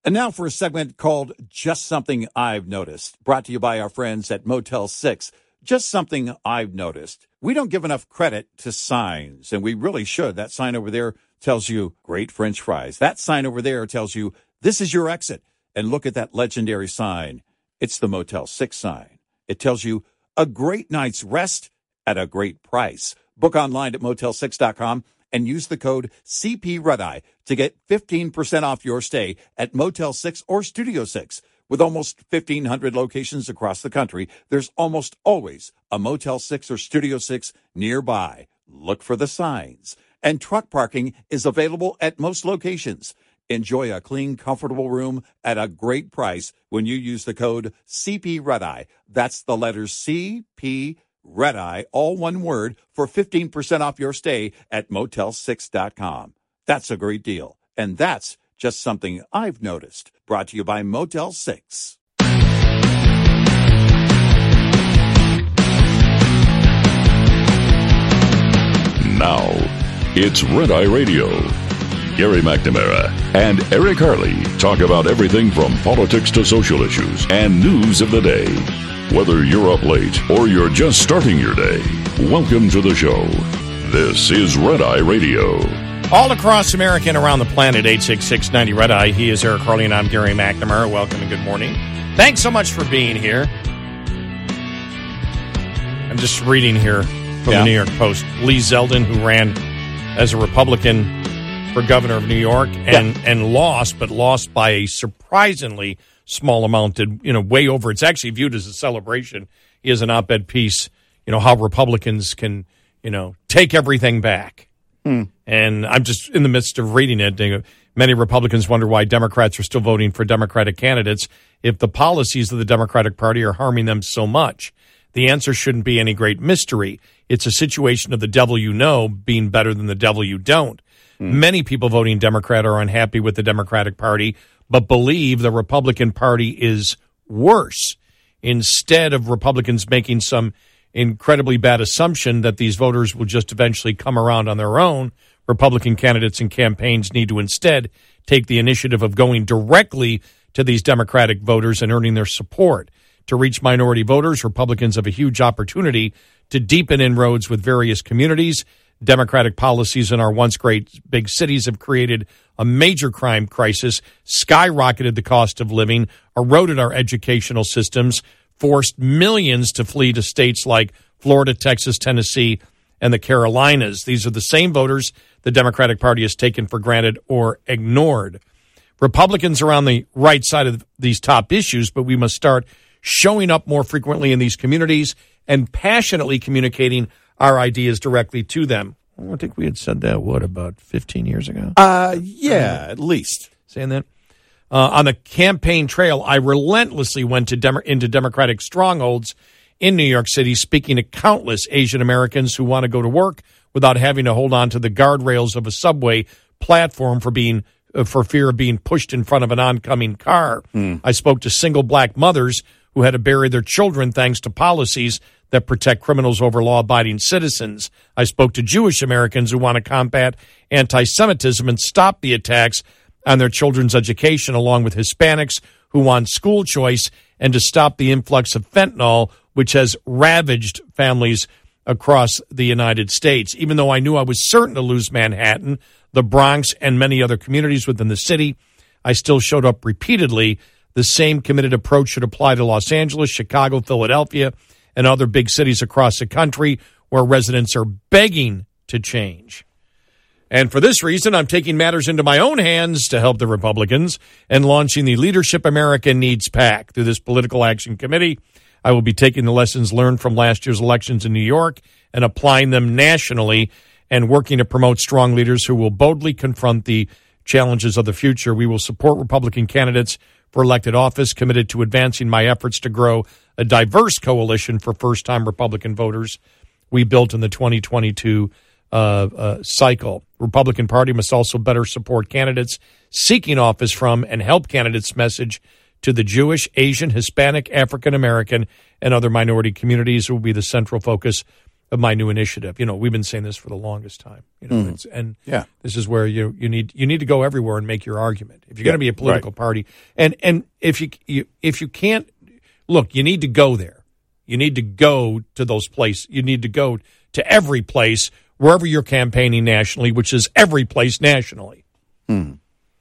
And now for a segment called Just Something I've Noticed, brought to you by our friends at Motel 6. Just something I've noticed. We don't give enough credit to signs, and we really should. That sign over there tells you great French fries. That sign over there tells you this is your exit. And look at that legendary sign. It's the Motel 6 sign. It tells you a great night's rest at a great price. Book online at motel6.com and use the code CPRedEye to get 15% off your stay at Motel 6 or Studio 6. With almost 1,500 locations across the country, there's almost always a Motel 6 or Studio 6 nearby. Look for the signs. And truck parking is available at most locations. Enjoy a clean, comfortable room at a great price when you use the code CPRedEye. That's the letters CP Redeye, all one word, for 15% off your stay at motel6.com. That's a great deal. And that's just something I've noticed. Brought to you by Motel 6. Now, it's Red Eye Radio. Gary McNamara and Eric Harley talk about everything from politics to social issues and news of the day. Whether you're up late or you're just starting your day, welcome to the show. This is Red Eye Radio. All across America and around the planet, 866-90 Red Eye. He is Eric Harley and I'm Gary McNamara. Welcome and good morning. Thanks so much for being here. I'm just reading here from the New York Post. Lee Zeldin, who ran as a Republican for governor of New York and lost, but lost by a surprisingly small amount, way over. It's actually viewed as a celebration. He has an op-ed piece, how Republicans can, take everything back. And I'm just in the midst of reading it. Many Republicans wonder why Democrats are still voting for Democratic candidates if the policies of the Democratic Party are harming them so much. The answer shouldn't be any great mystery. It's a situation of the devil you know being better than the devil you don't. Many people voting Democrat are unhappy with the Democratic Party, but believe the Republican Party is worse. Instead of Republicans making some incredibly bad assumption that these voters will just eventually come around on their own, Republican candidates and campaigns need to instead take the initiative of going directly to these Democratic voters and earning their support. To reach minority voters, Republicans have a huge opportunity to deepen inroads with various communities. Democratic policies in our once great big cities have created a major crime crisis, skyrocketed the cost of living, eroded our educational systems, forced millions to flee to states like Florida, Texas, Tennessee, and the Carolinas. These are the same voters the Democratic Party has taken for granted or ignored. Republicans are on the right side of these top issues, but we must start showing up more frequently in these communities and passionately communicating our ideas directly to them. I think we had said that, about 15 years ago? At least. Saying that. On the campaign trail, I relentlessly went into Democratic strongholds in New York City, speaking to countless Asian Americans who want to go to work without having to hold on to the guardrails of a subway platform for fear of being pushed in front of an oncoming car. I spoke to single black mothers who had to bury their children thanks to policies that protect criminals over law-abiding citizens. I spoke to Jewish Americans who want to combat anti-Semitism and stop the attacks on their children's education, along with Hispanics who want school choice and to stop the influx of fentanyl, which has ravaged families across the United States. Even though I knew I was certain to lose Manhattan, the Bronx, and many other communities within the city, I still showed up repeatedly. The same committed approach should apply to Los Angeles, Chicago, Philadelphia, and other big cities across the country where residents are begging to change. And for this reason, I'm taking matters into my own hands to help the Republicans and launching the Leadership America Needs PAC. Through this political action committee, I will be taking the lessons learned from last year's elections in New York and applying them nationally and working to promote strong leaders who will boldly confront the challenges of the future. We will support Republican candidates for elected office, committed to advancing my efforts to grow a diverse coalition for first-time Republican voters we built in the 2022 cycle. Republican Party must also better support candidates seeking office from and help candidates message to the Jewish, Asian, Hispanic, African American, and other minority communities who will be the central focus my new initiative. We've been saying this for the longest time. This is where you need to go everywhere and make your argument if you're going to be a political party. And if you can't look, you need to go there. You need to go to those places. You need to go to every place wherever you're campaigning nationally, which is every place nationally. Well,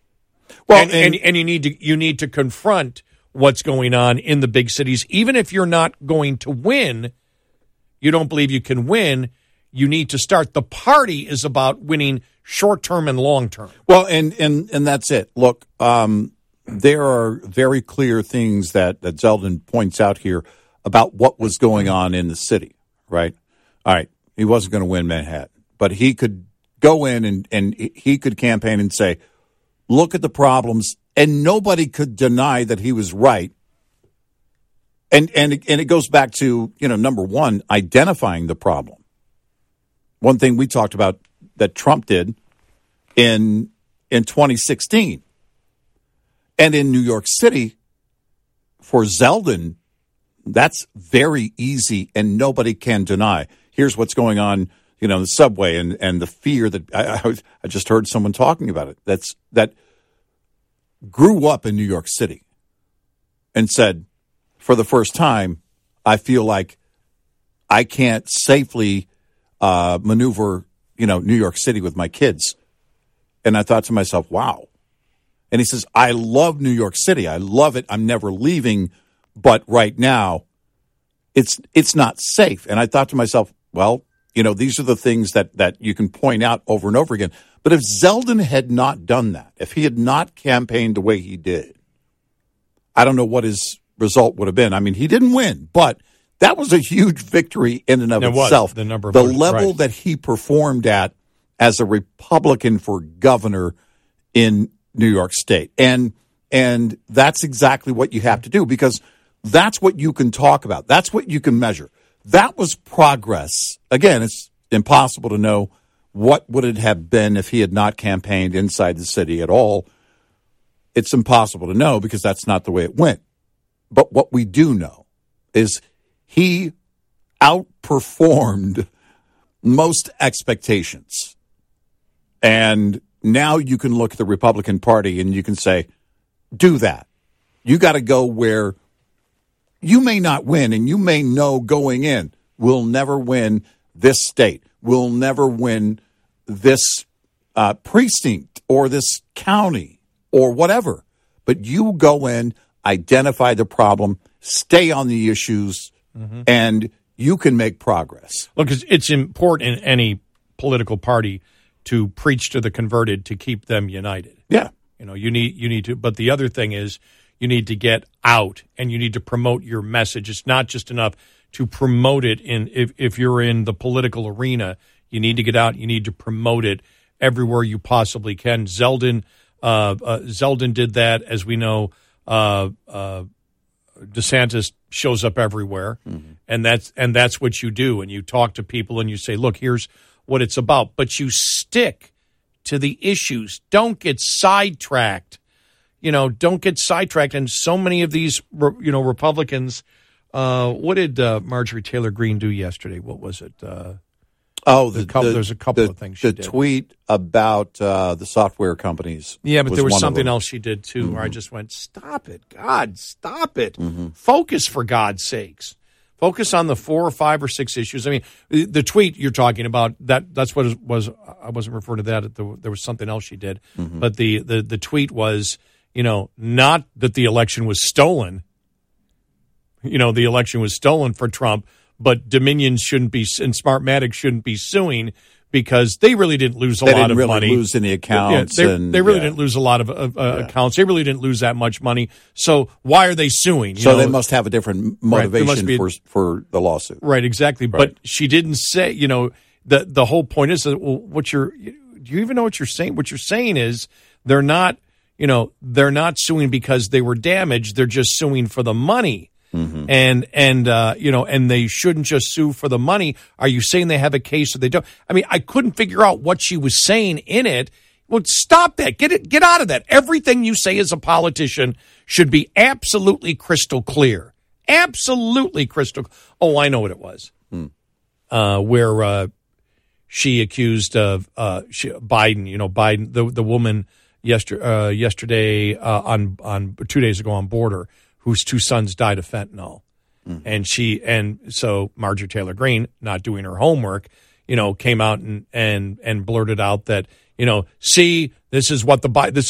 and you need to confront what's going on in the big cities, even if you're not going to win. You don't believe you can win. You need to start. The party is about winning short term and long term. Well, and that's it. Look, there are very clear things that Zeldin points out here about what was going on in the city, right? All right, he wasn't going to win Manhattan, but he could go in and he could campaign and say, look at the problems, and nobody could deny that he was right. And it goes back to, number one, identifying the problem. One thing we talked about that Trump did in 2016. And in New York City, for Zeldin, that's very easy and nobody can deny. Here's what's going on, in the subway and the fear that I just heard someone talking about it. That grew up in New York City and said, for the first time, I feel like I can't safely maneuver, New York City with my kids. And I thought to myself, wow. And he says, I love New York City. I love it. I'm never leaving. But right now, it's not safe. And I thought to myself, well, these are the things that you can point out over and over again. But if Zeldin had not done that, if he had not campaigned the way he did, I don't know what his result would have been. I mean, he didn't win, but that was a huge victory in and of itself. The number of the level that he performed at as a Republican for governor in New York State. And that's exactly what you have to do, because that's what you can talk about. That's what you can measure. That was progress. Again, it's impossible to know what would it have been if he had not campaigned inside the city at all. It's impossible to know because that's not the way it went. But what we do know is he outperformed most expectations. And now you can look at the Republican Party and you can say, do that. You got to go where you may not win, and you may know going in, we'll never win this state. We'll never win this precinct or this county or whatever. But you go in, identify the problem, stay on the issues, and you can make progress. Look, it's important in any political party to preach to the converted to keep them united. Yeah. You need to. But the other thing is you need to get out and you need to promote your message. It's not just enough to promote it if you're in the political arena. You need to get out. You need to promote it everywhere you possibly can. Zeldin did that, as we know. DeSantis shows up everywhere, and that's what you do. And you talk to people and you say, look, here's what it's about. But you stick to the issues. Don't get sidetracked. Don't get sidetracked. And so many of these, Republicans, what did Marjorie Taylor Greene do yesterday? What was it? There's a couple of things she did. The tweet about the software companies. Yeah, but there was something else she did, too, where I just went, stop it, God, stop it. Focus, for God's sakes. Focus on the 4 or 5 or 6 issues. I mean, the tweet you're talking about, that's what it was. I wasn't referring to that. There was something else she did. But the tweet was, not that the election was stolen. The election was stolen for Trump, but Dominion shouldn't be, and Smartmatic shouldn't be suing because they really didn't lose a lot of money. They didn't really lose any accounts. They really didn't lose a lot of accounts. They really didn't lose that much money. So why are they suing? So they must have a different motivation for the lawsuit. Right, exactly. Right. But she didn't say, the whole point is that, well, do you even know what you're saying? What you're saying is they're not suing because they were damaged. They're just suing for the money. And they shouldn't just sue for the money. Are you saying they have a case or they don't? I mean, I couldn't figure out what she was saying in it. Well, stop that. Get out of that. Everything you say as a politician should be absolutely crystal clear. Absolutely crystal. Oh, I know what it was. where she accused Biden. Biden, the woman yesterday on 2 days ago on Border, whose two sons died of fentanyl. And so Marjorie Taylor Greene, not doing her homework, came out and blurted out that, see, this is who the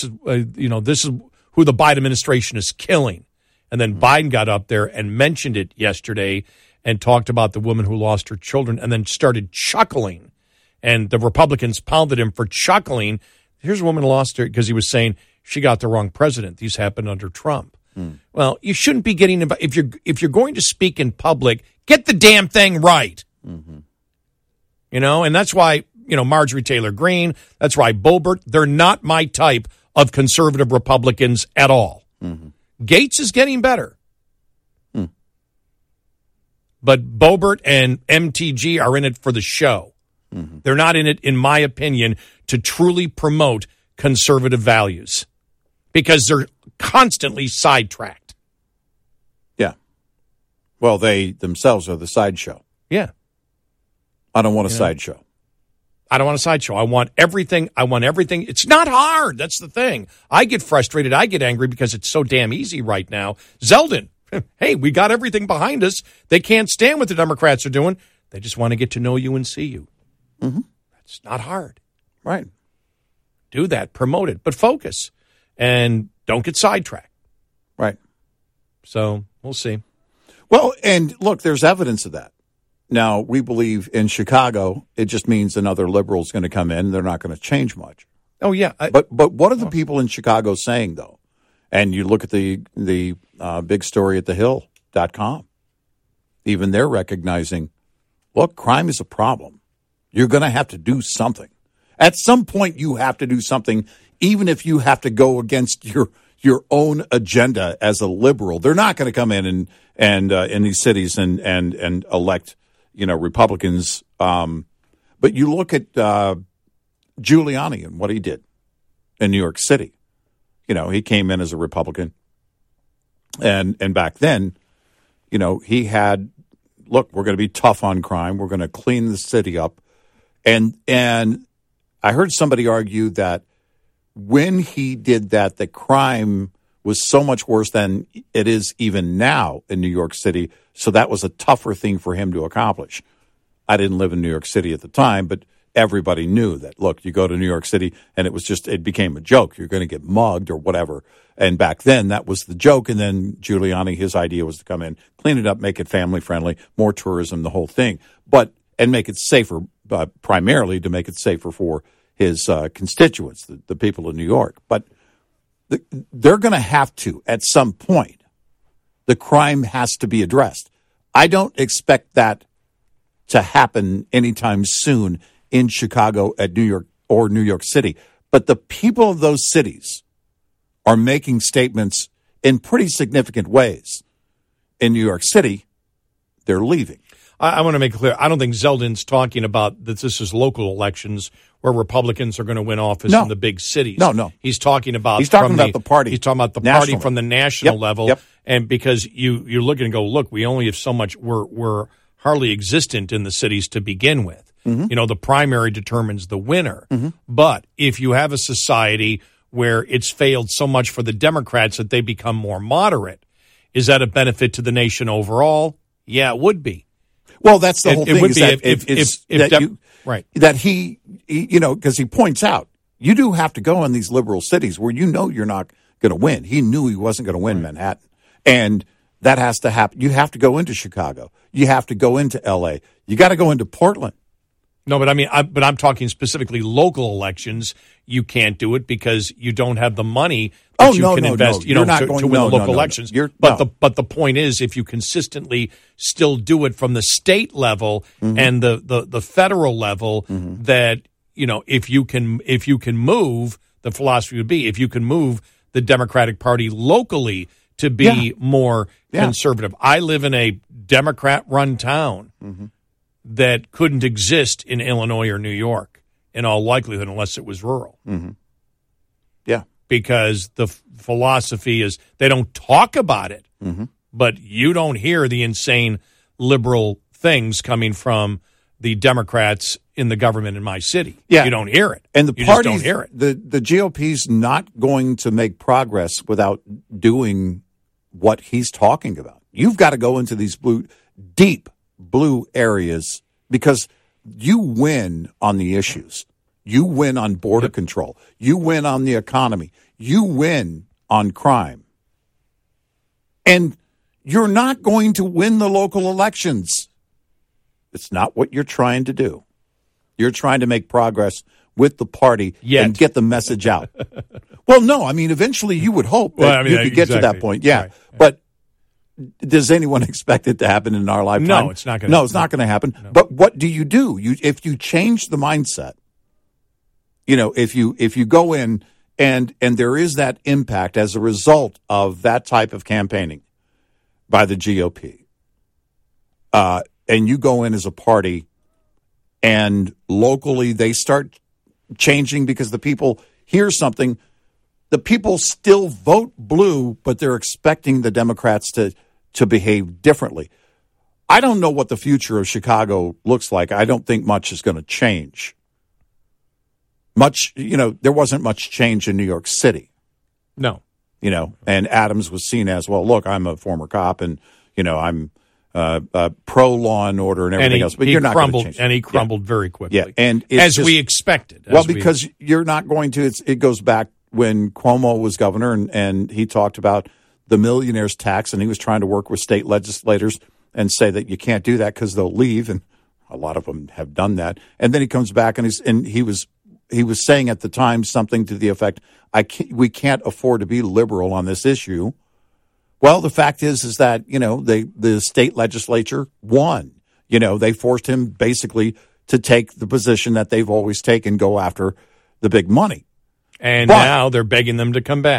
Biden administration is killing. And then Biden got up there and mentioned it yesterday and talked about the woman who lost her children and then started chuckling. And the Republicans pounded him for chuckling. Here's a woman who lost her because he was saying she got the wrong president. These happened under Trump. Well, you shouldn't be getting about if you're going to speak in public, get the damn thing right. And that's why, Marjorie Taylor Greene, that's why Boebert, they're not my type of conservative Republicans at all. Gates is getting better. But Boebert and MTG are in it for the show. They're not in it, in my opinion, to truly promote conservative values because they're constantly sidetracked. Yeah. Well, they themselves are the sideshow. Yeah. I don't want a sideshow. I don't want a sideshow. I want everything. It's not hard. That's the thing. I get frustrated. I get angry because it's so damn easy right now. Zeldin, hey, we got everything behind us. They can't stand what the Democrats are doing. They just want to get to know you and see you. That's not hard. Right. Do that. Promote it. But focus. And don't get sidetracked. Right. So we'll see. Well, and look, there's evidence of that. Now, we believe in Chicago, it just means another liberal is going to come in. They're not going to change much. Oh, yeah. But what are the people in Chicago saying, though? And you look at the big story at thehill.com. Even they're recognizing, look, crime is a problem. You're going to have to do something. At some point, you have to do something, even if you have to go against your own agenda as a liberal. They're not going to come in and in these cities and elect Republicans. But you look at Giuliani and what he did in New York City. He came in as a Republican, and back then, he had, look, we're going to be tough on crime. We're going to clean the city up, and I heard somebody argue that when he did that, the crime was so much worse than it is even now in New York City. So that was a tougher thing for him to accomplish. I didn't live in New York City at the time, but everybody knew that, look, you go to New York City and it became a joke. You're going to get mugged or whatever. And back then that was the joke. And then Giuliani, his idea was to come in, clean it up, make it family friendly, more tourism, the whole thing, and make it safer, primarily to make it safer for his constituents, the people of New York. But they're going to have to, at some point, the crime has to be addressed. I don't expect that to happen anytime soon in Chicago, at New York, or New York City. But the people of those cities are making statements in pretty significant ways. In New York City, they're leaving. I want to make it clear, I don't think Zeldin's talking about that this is local elections where Republicans are going to win office in the big cities. No. He's talking about the party. He's talking about the party from the national level. Yep. And because you look and go, look, we only have so much, we're hardly existent in the cities to begin with. The primary determines the winner. But if you have a society where it's failed so much for the Democrats that they become more moderate, is that a benefit to the nation overall? Yeah, it would be. Well, that's the whole thing. That he, because he points out, you do have to go in these liberal cities where you're not going to win. He knew he wasn't going to win Manhattan. And that has to happen. You have to go into Chicago. You have to go into L.A. You got to go into Portland. No, but I'm talking specifically local elections. You can't do it because you don't have the money that you can invest, to win the local elections. But the point is, if you consistently still do it from the state level and the federal level, that if you can move, the philosophy would be if you can move the Democratic Party locally to be more conservative. I live in a Democrat-run town. That couldn't exist in Illinois or New York, in all likelihood, unless it was rural. Yeah. Because the philosophy is they don't talk about it, but you don't hear the insane liberal things coming from the Democrats in the government in my city. Yeah. You don't hear it. And the you parties, just don't hear it. The GOP's not going to make progress without doing what he's talking about. You've got to go into these deep blue areas because you win on the issues. You win on border control. You win on the economy. You win on crime. And you're not going to win the local elections. It's not what you're trying to do. You're trying to make progress with the party and get the message out. Well, no, I mean, eventually you would hope that you could get to that point. Yeah. Right. But does anyone expect it to happen in our lifetime? No, it's not going to No, it's not going to happen. No. But what do? If you change the mindset, if you go in and there is that impact as a result of that type of campaigning by the GOP, and you go in as a party and locally they start changing because the people hear something, the people still vote blue, but they're expecting the Democrats to behave differently. I don't know what the future of Chicago looks like. I don't think much is going to change. There wasn't much change in New York City. No. And Adams was seen as, well, look, I'm a former cop and, I'm pro law and order and everything else. But you're not going to change. And he crumbled very quickly. Yeah. And we expected. Because you're not going to. It goes back when Cuomo was governor and he talked about the millionaire's tax, and he was trying to work with state legislators and say that you can't do that because they'll leave, and a lot of them have done that. And then he comes back and he was saying at the time something to the effect, we can't afford to be liberal on this issue. Well, the fact is that the state legislature won. They forced him basically to take the position that they've always taken, go after the big money. And now they're begging them to come back.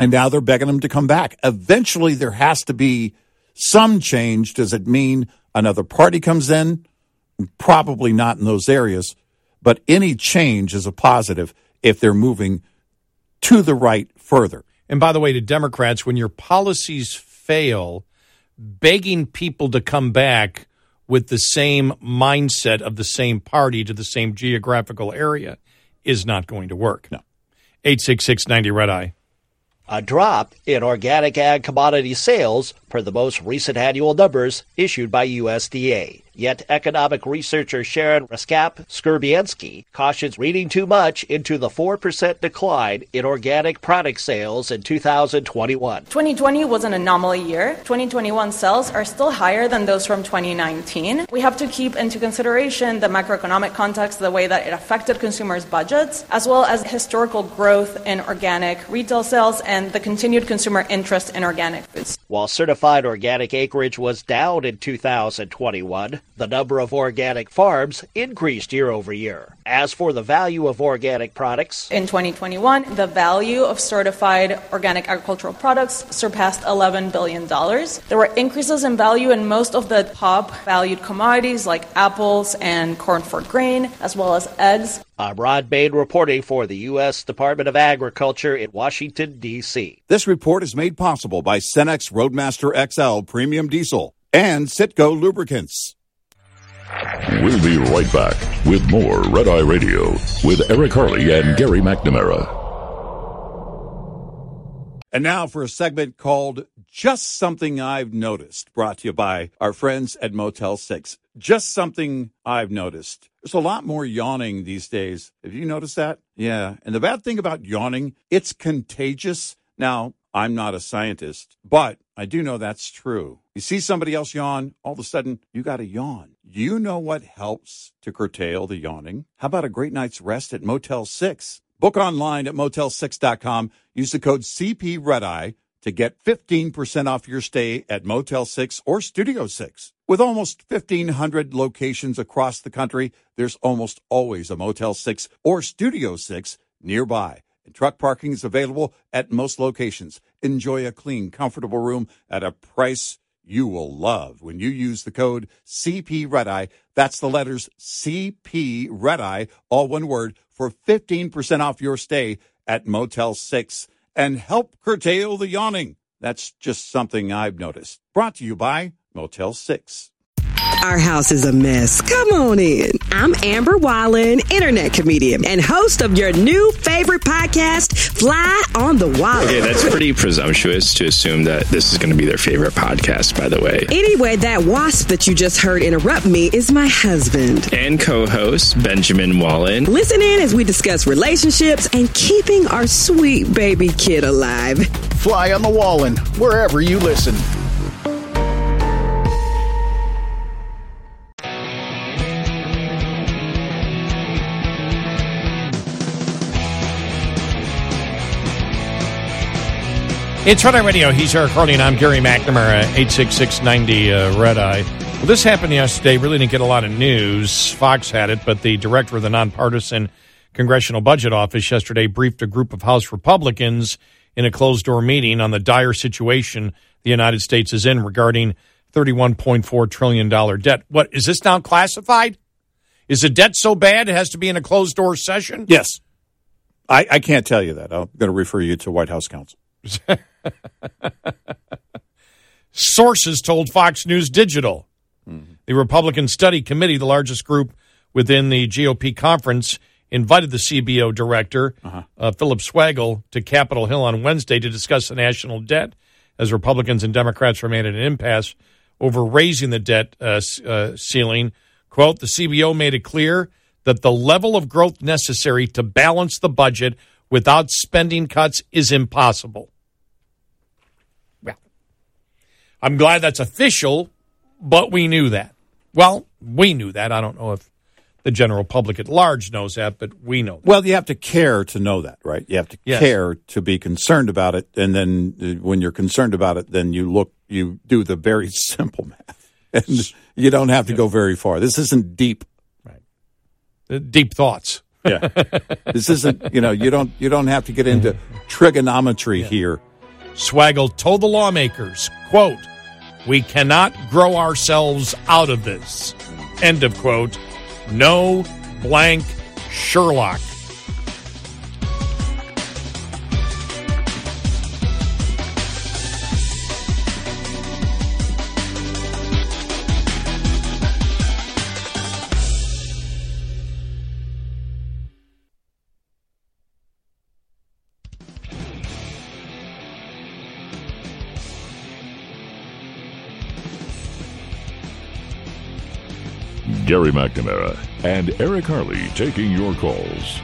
Eventually, there has to be some change. Does it mean another party comes in? Probably not in those areas. But any change is a positive if they're moving to the right further. And by the way, to Democrats, when your policies fail, begging people to come back with the same mindset of the same party to the same geographical area is not going to work. No. 866-90-RED-EYE. A drop in organic ag commodity sales per the most recent annual numbers issued by USDA. Yet economic researcher Sharon Raskap-Skurbiensky cautions reading too much into the 4% decline in organic product sales in 2021. 2020 was an anomaly year. 2021 sales are still higher than those from 2019. We have to keep into consideration the macroeconomic context, the way that it affected consumers' budgets, as well as historical growth in organic retail sales and the continued consumer interest in organic foods. While certified organic acreage was down in 2021, the number of organic farms increased year over year. As for the value of organic products, in 2021, the value of certified organic agricultural products surpassed $11 billion. There were increases in value in most of the top valued commodities like apples and corn for grain, as well as eggs. I'm Rod Bain reporting for the U.S. Department of Agriculture in Washington, D.C. This report is made possible by Cenex Roadmaster XL Premium Diesel and Citgo Lubricants. We'll be right back with more Red Eye Radio with Eric Harley and Gary McNamara. And now for a segment called Just Something I've Noticed, brought to you by our friends at Motel 6. Just something I've noticed. There's a lot more yawning these days. Have you noticed that? Yeah. And the bad thing about yawning, it's contagious. Now, I'm not a scientist, but I do know that's true. You see somebody else yawn, all of a sudden, you got to yawn. You know what helps to curtail the yawning? How about a great night's rest at Motel 6? Book online at motel6.com. Use the code CPREDEYE to get 15% off your stay at Motel 6 or Studio 6. With almost 1,500 locations across the country, there's almost always a Motel 6 or Studio 6 nearby. And truck parking is available at most locations. Enjoy a clean, comfortable room at a price you will love when you use the code CPREDEYE. That's the letters CPREDEYE, all one word, for 15% off your stay at Motel 6 and help curtail the yawning. That's just something I've noticed. Brought to you by Motel 6. Our house is a mess. Come on in. I'm Amber Wallen, internet comedian and host of your new favorite podcast, Fly on the Wall. Okay, that's pretty presumptuous to assume that this is going to be their favorite podcast, by the way. Anyway, that wasp that you just heard interrupt me is my husband. And co-host, Benjamin Wallen. Listen in as we discuss relationships and keeping our sweet baby kid alive. Fly on the Wallen, wherever you listen. It's Red Eye Radio. He's Eric Harley, and I'm Gary McNamara, 86690 Red Eye. Well, this happened yesterday. Really didn't get a lot of news. Fox had it, but the director of the nonpartisan Congressional Budget Office yesterday briefed a group of House Republicans in a closed-door meeting on the dire situation the United States is in regarding $31.4 trillion debt. What, is this now classified? Is the debt so bad it has to be in a closed-door session? Yes. I can't tell you that. I'm going to refer you to White House counsel. Sources told Fox News Digital. The Republican Study Committee, the largest group within the GOP conference, invited the CBO director, Philip Swagel, to Capitol Hill on Wednesday to discuss the national debt as Republicans and Democrats remain at an impasse over raising the debt ceiling. Quote, the CBO made it clear that the level of growth necessary to balance the budget without spending cuts is impossible. Well, I'm glad that's official, but we knew that. Well, we knew that. I don't know if the general public at large knows that, but we know that. Well, you have to care to know that, right? You have to care to be concerned about it, and then when you're concerned about it, then you do the very simple math, and you don't have to go very far. This isn't deep. Right. Deep thoughts. Yeah. This isn't, you don't have to get into trigonometry here. Swagel told the lawmakers, quote, we cannot grow ourselves out of this. End of quote. No blank Sherlock. Gary McNamara and Eric Harley taking your calls.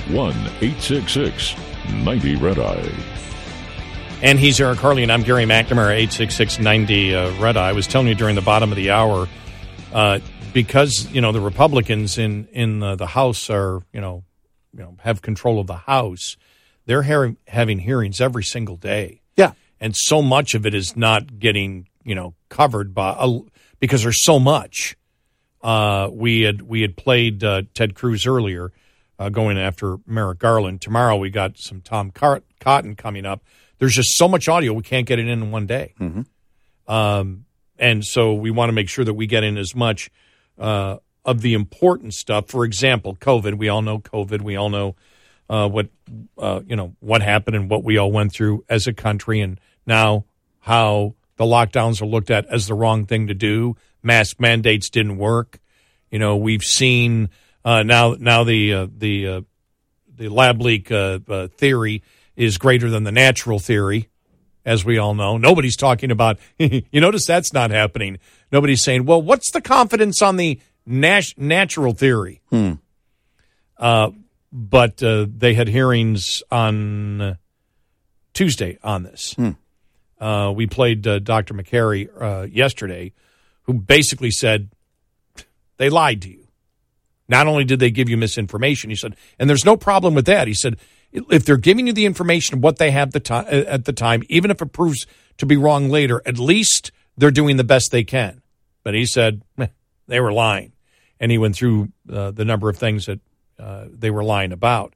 1-866-90-RED-EYE. And he's Eric Harley, and I'm Gary McNamara, 866-90-RED-EYE. I was telling you during the bottom of the hour, because, the Republicans in the House are, have control of the House, they're having hearings every single day. Yeah. And so much of it is not getting, covered because there's so much. We had played Ted Cruz earlier, going after Merrick Garland. Tomorrow we got some Tom Cotton coming up. There's just so much audio we can't get it in one day, and so we want to make sure that we get in as much of the important stuff. For example, COVID. We all know COVID. We all know what happened and what we all went through as a country, and now how the lockdowns are looked at as the wrong thing to do. Mask mandates didn't work. We've seen now the lab leak theory is greater than the natural theory, as we all know. Nobody's talking about. You notice that's not happening. Nobody's saying, "Well, what's the confidence on the natural theory?" But they had hearings on Tuesday on this. We played Dr. McCary yesterday, who basically said they lied to you. Not only did they give you misinformation, he said, and there's no problem with that. He said, if they're giving you the information of what they have at the time, even if it proves to be wrong later, at least they're doing the best they can. But he said they were lying. And he went through the number of things that they were lying about.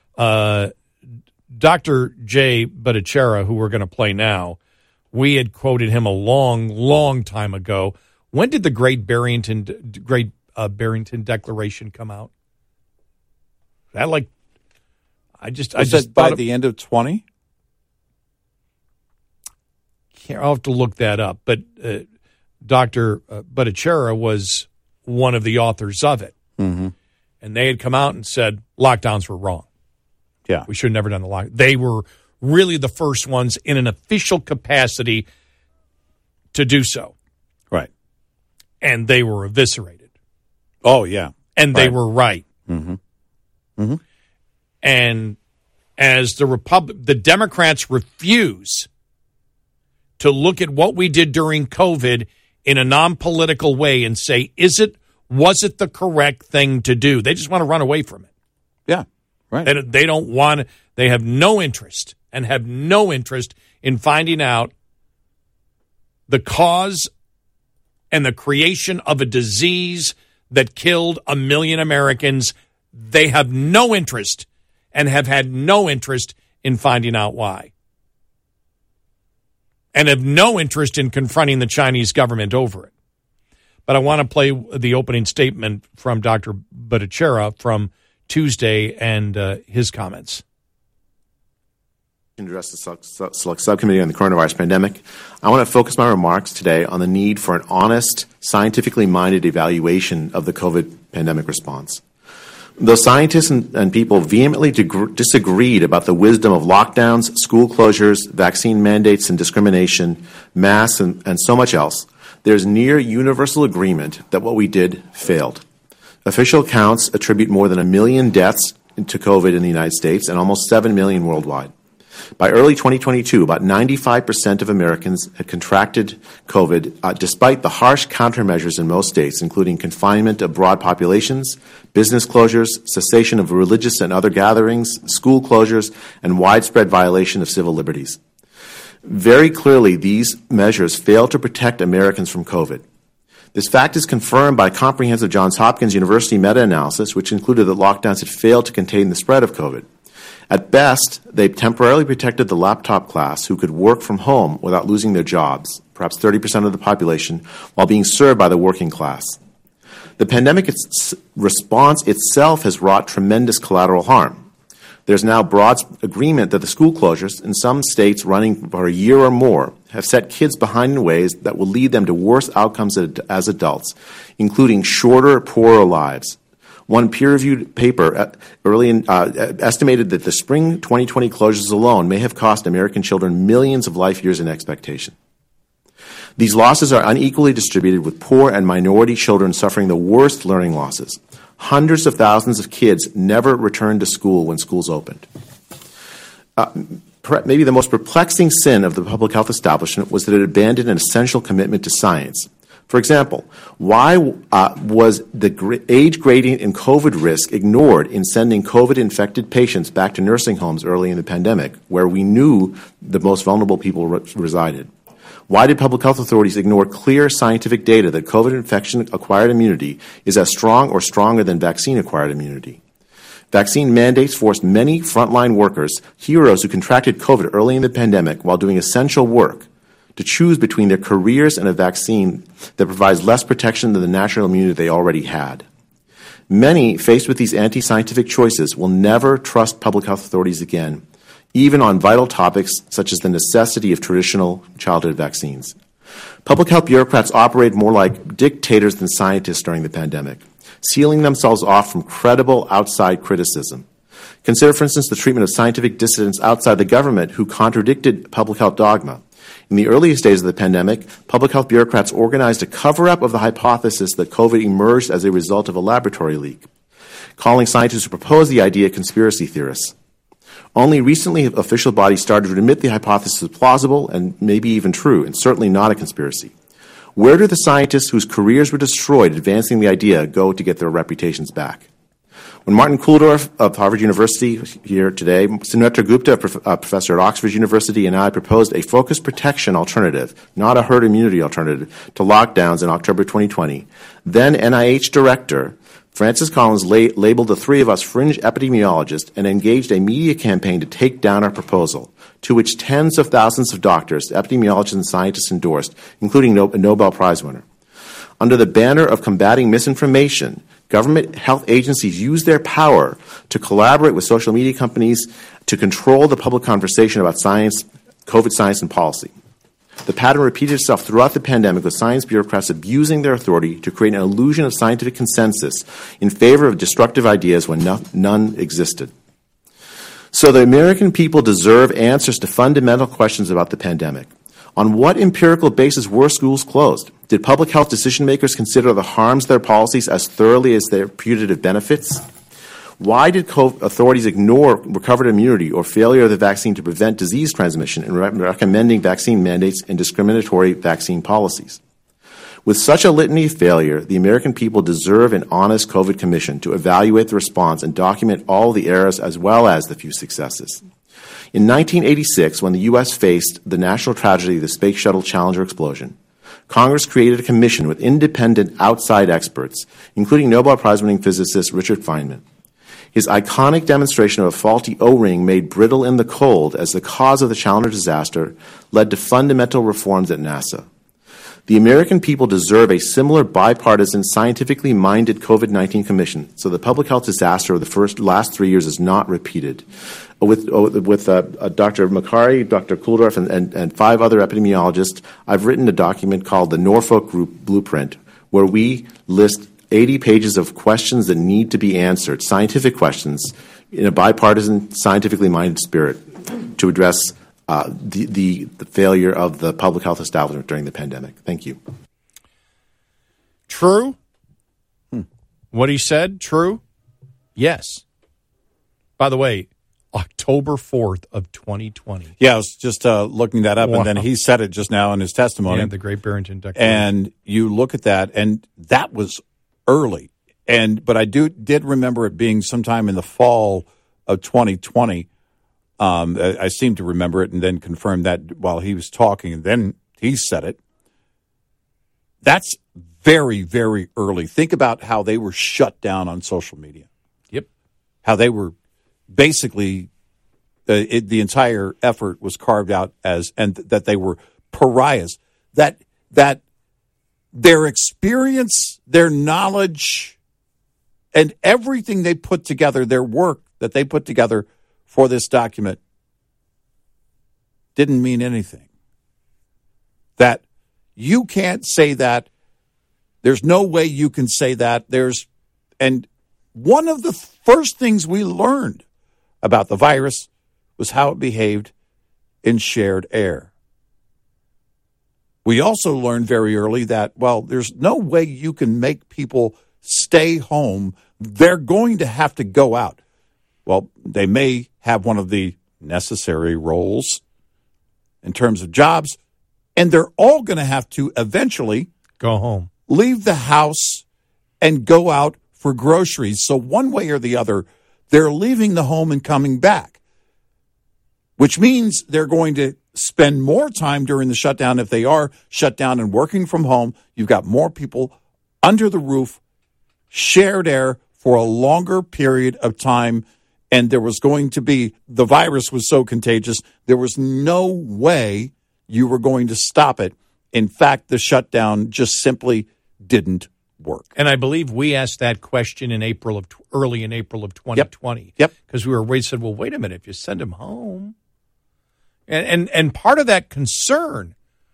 Dr. Jay Bhattacharya, who we're going to play now, we had quoted him a long, long time ago. When did the Great Barrington Declaration come out? That I just by the end of 20. I'll have to look that up. But Dr. Bhattacharya was one of the authors of it. Mm-hmm. And they had come out and said lockdowns were wrong. Yeah. We should have never done the lockdown. They were really the first ones in an official capacity to do so. Right. And they were eviscerated. Oh, yeah. And they were right. Mm-hmm. Mm-hmm. And as the Democrats refuse to look at what we did during COVID in a non-political way and say, was it the correct thing to do? They just want to run away from it. Yeah, right. They don't want, they have no interest in finding out the cause and the creation of a disease that killed 1 million Americans. They have no interest and have had no interest in finding out why. And have no interest in confronting the Chinese government over it. But I want to play the opening statement from Dr. Bhattacharya from Tuesday and his comments. Address the select subcommittee on the coronavirus pandemic. I want to focus my remarks today on the need for an honest, scientifically minded evaluation of the COVID pandemic response. Though scientists and people vehemently disagreed about the wisdom of lockdowns, school closures, vaccine mandates and discrimination, masks, and so much else, there's near universal agreement that what we did failed. Official accounts attribute more than 1 million deaths to COVID in the United States and almost 7 million worldwide. By early 2022, about 95% of Americans had contracted COVID, despite the harsh countermeasures in most states, including confinement of broad populations, business closures, cessation of religious and other gatherings, school closures, and widespread violation of civil liberties. Very clearly, these measures failed to protect Americans from COVID. This fact is confirmed by comprehensive Johns Hopkins University meta-analysis, which concluded that lockdowns had failed to contain the spread of COVID. At best, they temporarily protected the laptop class who could work from home without losing their jobs, perhaps 30% of the population, while being served by the working class. The pandemic response itself has wrought tremendous collateral harm. There's now broad agreement that the school closures in some states running for a year or more have set kids behind in ways that will lead them to worse outcomes as adults, including shorter, poorer lives. One peer-reviewed paper estimated that the spring 2020 closures alone may have cost American children millions of life years in expectation. These losses are unequally distributed, with poor and minority children suffering the worst learning losses. Hundreds of thousands of kids never returned to school when schools opened. Maybe the most perplexing sin of the public health establishment was that it abandoned an essential commitment to science. For example, why was the age gradient in COVID risk ignored in sending COVID-infected patients back to nursing homes early in the pandemic, where we knew the most vulnerable people resided? Why did public health authorities ignore clear scientific data that COVID infection-acquired immunity is as strong or stronger than vaccine-acquired immunity? Vaccine mandates forced many frontline workers, heroes who contracted COVID early in the pandemic while doing essential work, to choose between their careers and a vaccine that provides less protection than the natural immunity they already had. Many, faced with these anti-scientific choices, will never trust public health authorities again, even on vital topics such as the necessity of traditional childhood vaccines. Public health bureaucrats operated more like dictators than scientists during the pandemic, sealing themselves off from credible outside criticism. Consider, for instance, the treatment of scientific dissidents outside the government who contradicted public health dogma. In the earliest days of the pandemic, public health bureaucrats organized a cover-up of the hypothesis that COVID emerged as a result of a laboratory leak, calling scientists who proposed the idea conspiracy theorists. Only recently have official bodies started to admit the hypothesis is plausible and maybe even true, and certainly not a conspiracy. Where do the scientists whose careers were destroyed advancing the idea go to get their reputations back? When Martin Kulldorff of Harvard University here today, Sunetra Gupta, a professor at Oxford University, and I proposed a focused protection alternative, not a herd immunity alternative, to lockdowns in October 2020, then NIH director Francis Collins labeled the three of us fringe epidemiologists and engaged a media campaign to take down our proposal, to which tens of thousands of doctors, epidemiologists, and scientists endorsed, including a Nobel Prize winner. Under the banner of combating misinformation, government health agencies use their power to collaborate with social media companies to control the public conversation about science, COVID science, and policy. The pattern repeated itself throughout the pandemic, with science bureaucrats abusing their authority to create an illusion of scientific consensus in favor of destructive ideas when none existed. So the American people deserve answers to fundamental questions about the pandemic. On what empirical basis were schools closed? Did public health decision makers consider the harms of their policies as thoroughly as their putative benefits? Why did authorities ignore recovered immunity or failure of the vaccine to prevent disease transmission in recommending vaccine mandates and discriminatory vaccine policies? With such a litany of failure, the American people deserve an honest COVID commission to evaluate the response and document all the errors as well as the few successes. In 1986, when the U.S. faced the national tragedy of the Space Shuttle Challenger explosion, Congress created a commission with independent outside experts, including Nobel Prize-winning physicist Richard Feynman. His iconic demonstration of a faulty O-ring made brittle in the cold as the cause of the Challenger disaster led to fundamental reforms at NASA. The American people deserve a similar bipartisan, scientifically minded COVID-19 commission so the public health disaster of the last 3 years is not repeated. With Dr. Makary, Dr. Kulldorff, and 5 other epidemiologists, I've written a document called the Norfolk Group Blueprint, where we list 80 pages of questions that need to be answered, scientific questions, in a bipartisan, scientifically minded spirit to address the failure of the public health establishment during the pandemic. Thank you. True? What he said, true? Yes. By the way, October 4th of 2020. Yeah, I was just looking that up, and then he said it just now in his testimony. Yeah, the Great Barrington Declaration. And you look at that, and that was early. But I did remember it being sometime in the fall of 2020. I seem to remember it and then confirm that while he was talking, and then he said it. That's very, very early. Think about how they were shut down on social media. Yep. How they were basically, the entire effort was carved out as, and that they were pariahs. That their experience, their knowledge, and everything they put together, their work that they put together for this document didn't mean anything. That you can't say that. There's no way you can say that. And one of the first things we learned about the virus was how it behaved in shared air. We also learned very early that, well, there's no way you can make people stay home. They're going to have to go out. Well, they may have one of the necessary roles in terms of jobs, and they're all going to have to eventually go home, leave the house, and go out for groceries. So one way or the other, they're leaving the home and coming back, which means they're going to spend more time during the shutdown. If they are shut down and working from home, you've got more people under the roof, shared air for a longer period of time. And there was going to be, the virus was so contagious, there was no way you were going to stop it. In fact, the shutdown just simply didn't work. And I believe we asked that question in early in April of 2020. Yep. Because we said, well, wait a minute, if you send them home. And part of that concern,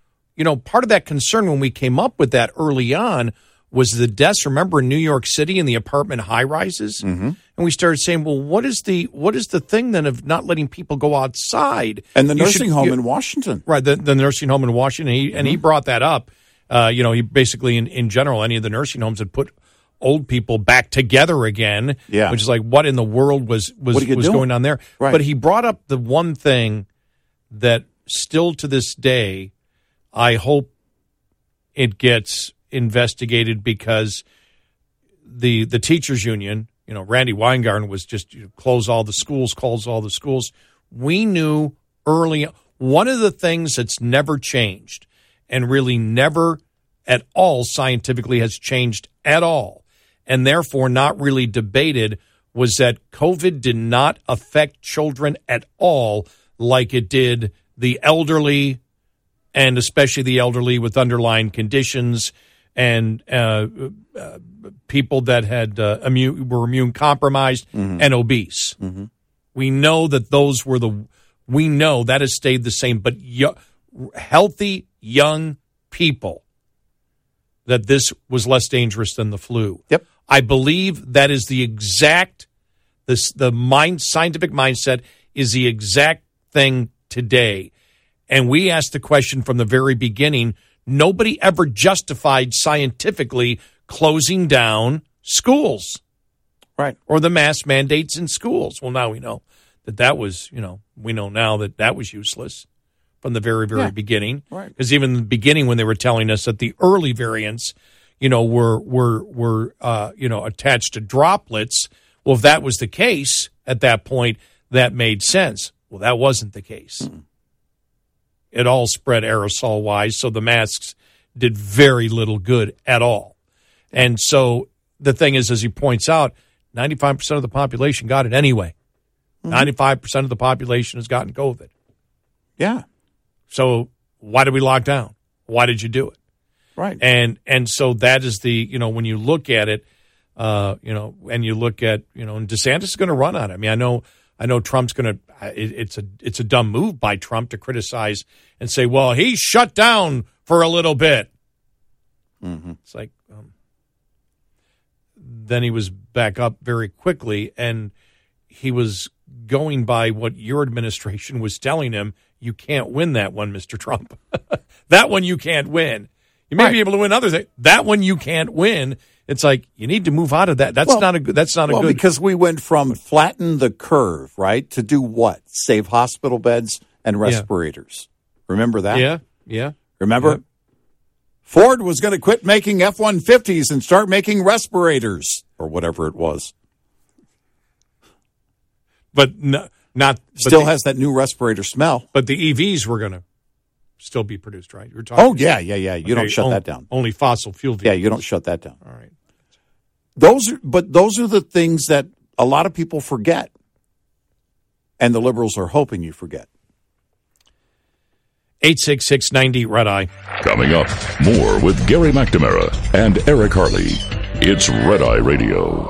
when we came up with that early on was the deaths, remember, in New York City in the apartment high-rises? Mm-hmm. And we started saying, well, what is the thing then of not letting people go outside? And the nursing home in Washington. Right, the nursing home in Washington. He he brought that up. He basically, in general, any of the nursing homes had put old people back together again, which is like, what in the world was going on there? Right. But he brought up the one thing that still to this day, I hope it gets investigated, because the teachers union, Randy Weingarten was just close all the schools. We knew early, one of the things that's never changed and really never at all scientifically has changed at all, and therefore not really debated, was that COVID did not affect children at all like it did the elderly, and especially the elderly with underlying conditions and people that had were immune compromised and obese. Mm-hmm. We know that that has stayed the same, but healthy young people that this was less dangerous than the flu. Yep. I believe that is the exact, scientific mindset is the exact thing today. And we asked the question from the very beginning. Nobody ever justified scientifically closing down schools. Right. Or the mask mandates in schools. Well, now we know that was, we know now that was useless from the very, very beginning. Right. Because even in the beginning when they were telling us that the early variants, were attached to droplets. Well, if that was the case at that point, that made sense. Well, that wasn't the case. Mm-hmm. It all spread aerosol-wise, so the masks did very little good at all. And so the thing is, as he points out, 95% of the population got it anyway. Mm-hmm. 95% of the population has gotten COVID. Yeah. So why did we lock down? Why did you do it? Right. And so that is the, when you look at it, and you look at, and DeSantis is going to run on it. I mean, I know Trump's going to, it's a dumb move by Trump to criticize and say, well, he shut down for a little bit. Mm-hmm. It's like, then he was back up very quickly, and he was going by what your administration was telling him. You can't win that one, Mr. Trump. That one you can't win. You may be able to win other things. That one you can't win. It's like you need to move out of that. That's not a good. Because we went from flatten the curve, right, to do what? Save hospital beds and respirators. Remember that? Yeah. Remember? Yeah. Ford was going to quit making F-150s and start making respirators or whatever it was. But still has that new respirator smell. But the EVs were going to still be produced, right? You're talking. Yeah. You don't shut that down. Only fossil fuel vehicles. Yeah, you don't shut that down. All right. Those are the things that a lot of people forget, and the liberals are hoping you forget. 866-90 Red Eye. Coming up, more with Gary McNamara and Eric Harley. It's Red Eye Radio.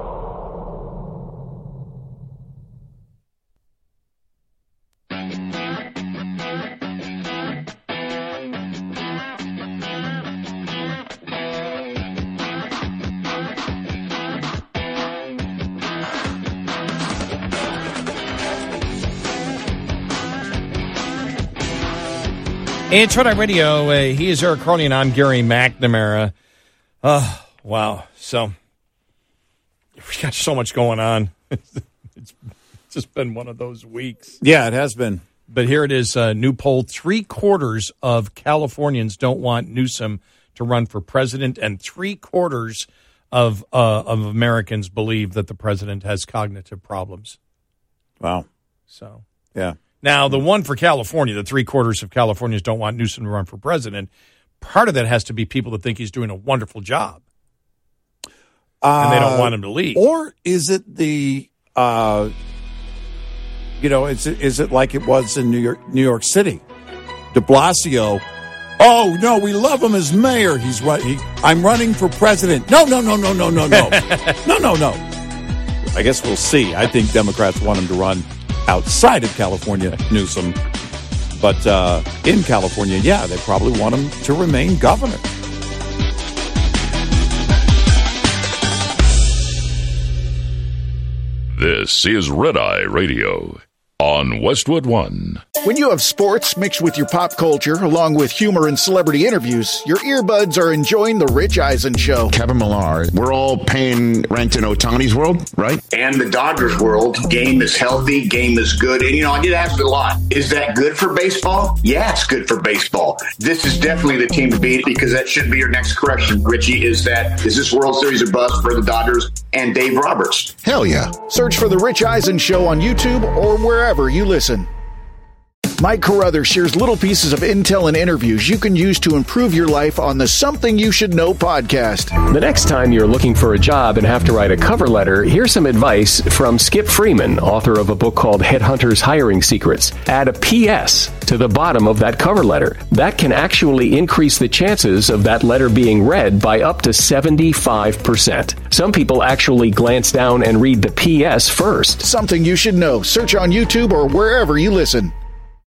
It's Red Eye Radio. He is Eric Harley, and I'm Gary McNamara. Wow. So, we got so much going on. It's just been one of those weeks. Yeah, it has been. But here it is, a new poll. 3/4 of Californians don't want Newsom to run for president, and 3/4 of Americans believe that the president has cognitive problems. Wow. So, yeah. Now, the one for California, the 3/4 of Californians don't want Newsom to run for president. Part of that has to be people that think he's doing a wonderful job, and they don't want him to leave. Or is it the, is it like it was in New York City? De Blasio. Oh no, we love him as mayor. He's right. I'm running for president. No. No. I guess we'll see. I think Democrats want him to run outside of California, Newsom. But in California, they probably want him to remain governor. This is Red Eye Radio on Westwood One. When you have sports mixed with your pop culture, along with humor and celebrity interviews, your earbuds are enjoying The Rich Eisen Show. Kevin Millar, we're all paying rent in Ohtani's world, right? And the Dodgers world, game is healthy, game is good. And, I get asked a lot, is that good for baseball? Yeah, it's good for baseball. This is definitely the team to beat, because that should be your next correction, Richie, is this World Series a bust for the Dodgers and Dave Roberts? Hell yeah. Search for The Rich Eisen Show on YouTube or wherever you listen. Mike Carruthers shares little pieces of intel and interviews you can use to improve your life on the Something You Should Know podcast. The next time you're looking for a job and have to write a cover letter, here's some advice from Skip Freeman, author of a book called Headhunters Hiring Secrets. Add a P.S. to the bottom of that cover letter. That can actually increase the chances of that letter being read by up to 75%. Some people actually glance down and read the P.S. first. Something You Should Know. Search on YouTube or wherever you listen.